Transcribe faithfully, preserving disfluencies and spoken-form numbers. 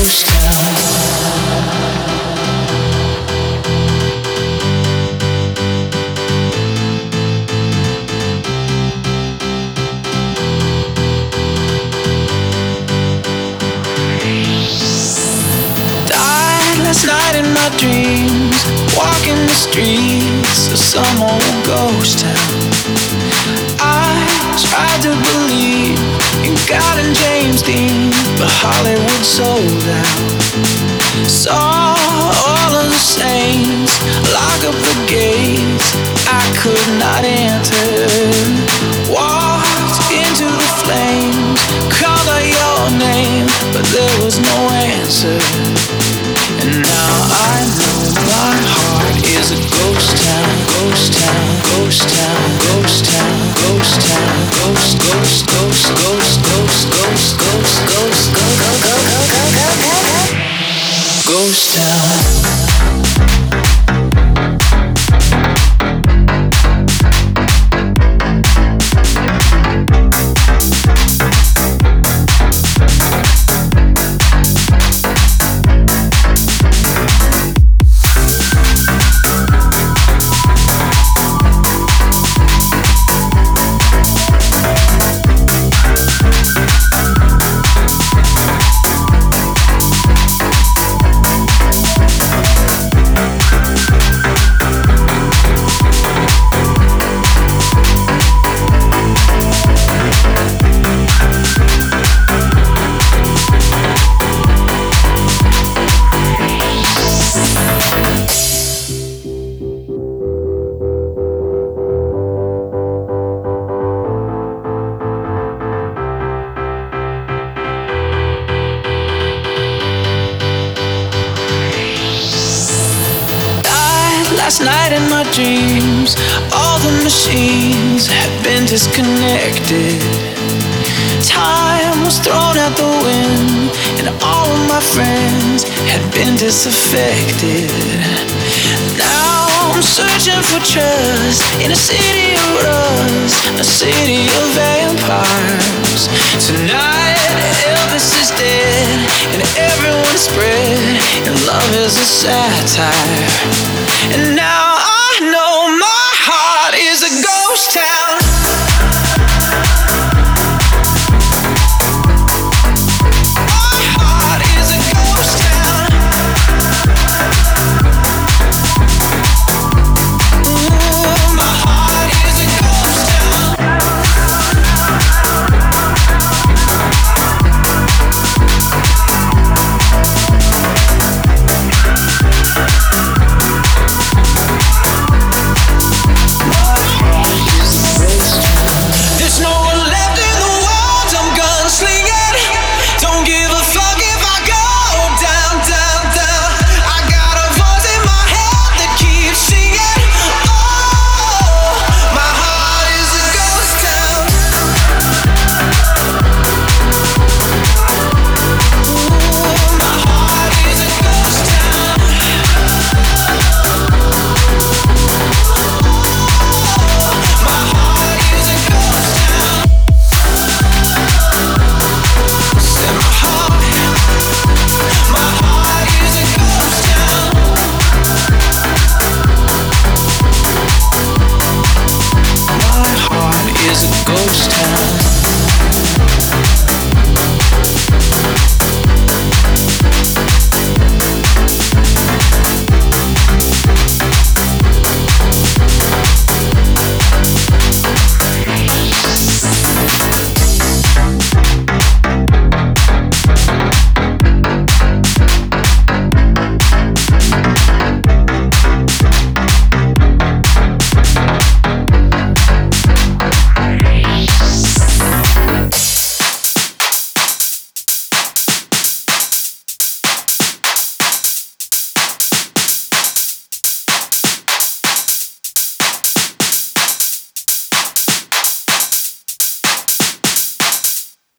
ghost town. Last night in my dreams, walking the streets of some old ghost town. I tried to believe in God and James Dean, but Hollywood sold out. Saw all of the saints lock up the gates I could not enter. Walked into the flames, called out your name, but there was no answer. And now I know my heart is a ghost town, ghost town, ghost town, ghost town, ghost town, ghost, ghost, ghost, ghost, ghost, ghost, ghost, ghost, ghost, ghost town. Last night in my dreams, all the machines had been disconnected. Time was thrown out the wind, and all of my friends had been disaffected. Now I'm searching for trust in a city of rust, a city of vampires. Tonight Elvis is dead, and everyone's spread, and love is a satire. And now I know my heart is a ghost town.